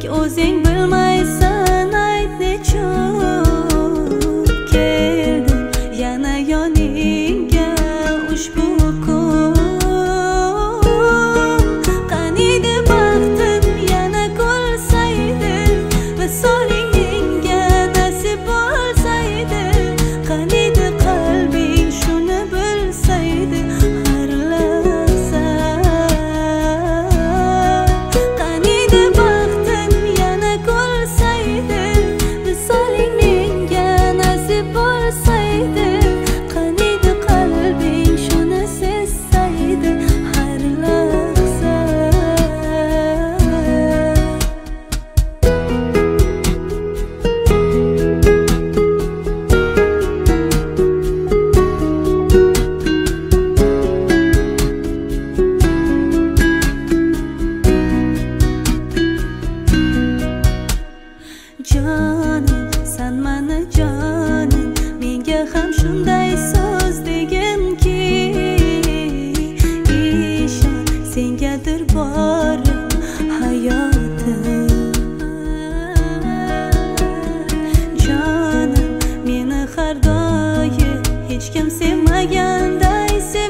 o'zing bilmaysan ayt nechun keldim yana yoningga ushbu kun qaniydi baxtim yana ko'rsaydi visoling menga nasib bo'lsaydi qaniydi qalbing shuni bilsaydi har lahza qaniydi baxtim yana ko'rsaydi visoling menga nasib bo'lsaydi qaniydi qalbing shuni sezsaydi har lahza jonim san mani jonim menga ham shunday so'z deginki ishon sengadir borim hayotim jonim meni har doim hech kim sevmaganday